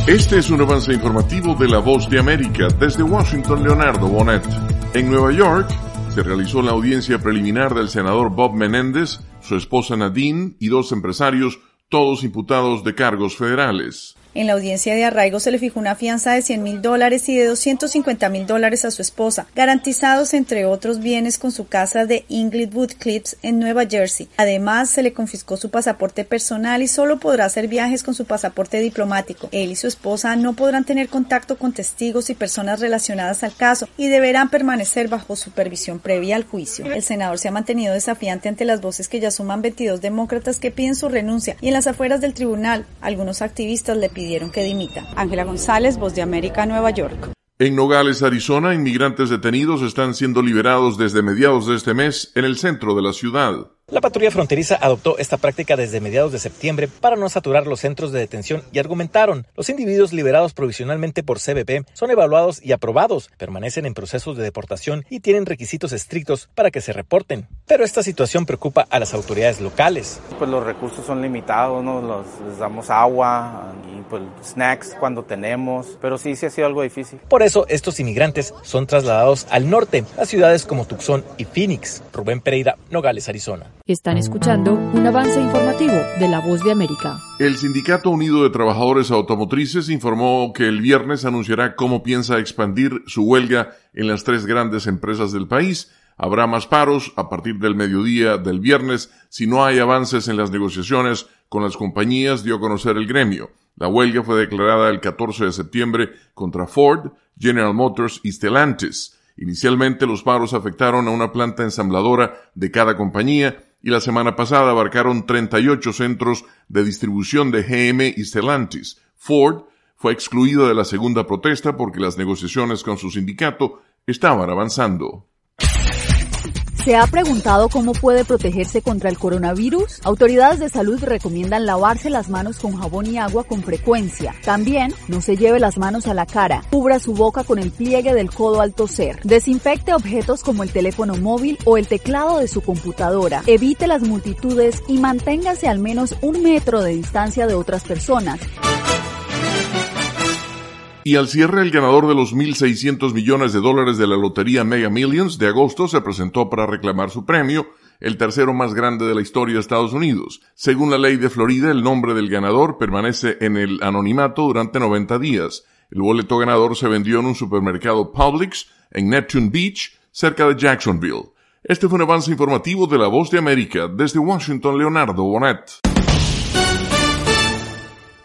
Este es un avance informativo de La Voz de América. Desde Washington, Leonardo Bonet. En Nueva York se realizó la audiencia preliminar del senador Bob Menéndez, su esposa Nadine y 2 empresarios, todos imputados de cargos federales. En la audiencia de arraigo se le fijó una fianza de $100,000 y de $250,000 a su esposa, garantizados entre otros bienes con su casa de Inglewood Cliffs en Nueva Jersey. Además, se le confiscó su pasaporte personal y solo podrá hacer viajes con su pasaporte diplomático. Él y su esposa no podrán tener contacto con testigos y personas relacionadas al caso y deberán permanecer bajo supervisión previa al juicio. El senador se ha mantenido desafiante ante las voces que ya suman 22 demócratas que piden su renuncia, y en las afueras del tribunal, algunos activistas le pidieron que dimita. Ángela González, Voz de América, Nueva York. En Nogales, Arizona, inmigrantes detenidos están siendo liberados desde mediados de este mes en el centro de la ciudad. La patrulla fronteriza adoptó esta práctica desde mediados de septiembre para no saturar los centros de detención y argumentaron: los individuos liberados provisionalmente por CBP son evaluados y aprobados, permanecen en procesos de deportación y tienen requisitos estrictos para que se reporten. Pero esta situación preocupa a las autoridades locales. Pues los recursos son limitados, ¿no? Les damos agua y pues snacks cuando tenemos, pero sí ha sido algo difícil. Por eso estos inmigrantes son trasladados al norte, a ciudades como Tucson y Phoenix. Rubén Pereira, Nogales, Arizona. Están escuchando un avance informativo de La Voz de América. El Sindicato Unido de Trabajadores Automotrices informó que el viernes anunciará cómo piensa expandir su huelga en las 3 grandes empresas del país. Habrá más paros a partir del mediodía del viernes si no hay avances en las negociaciones con las compañías, dio a conocer el gremio. La huelga fue declarada el 14 de septiembre contra Ford, General Motors y Stellantis. Inicialmente los paros afectaron a una planta ensambladora de cada compañía y la semana pasada abarcaron 38 centros de distribución de GM y Stellantis. Ford fue excluido de la segunda protesta porque las negociaciones con su sindicato estaban avanzando. ¿Se ha preguntado cómo puede protegerse contra el coronavirus? Autoridades de salud recomiendan lavarse las manos con jabón y agua con frecuencia. También, no se lleve las manos a la cara. Cubra su boca con el pliegue del codo al toser. Desinfecte objetos como el teléfono móvil o el teclado de su computadora. Evite las multitudes y manténgase al menos 1 metro de distancia de otras personas. Y al cierre, el ganador de los $1,600 millones de la lotería Mega Millions de agosto se presentó para reclamar su premio, el tercero más grande de la historia de Estados Unidos. Según la ley de Florida, el nombre del ganador permanece en el anonimato durante 90 días. El boleto ganador se vendió en un supermercado Publix en Neptune Beach, cerca de Jacksonville. Este fue un avance informativo de La Voz de América. Desde Washington, Leonardo Bonet.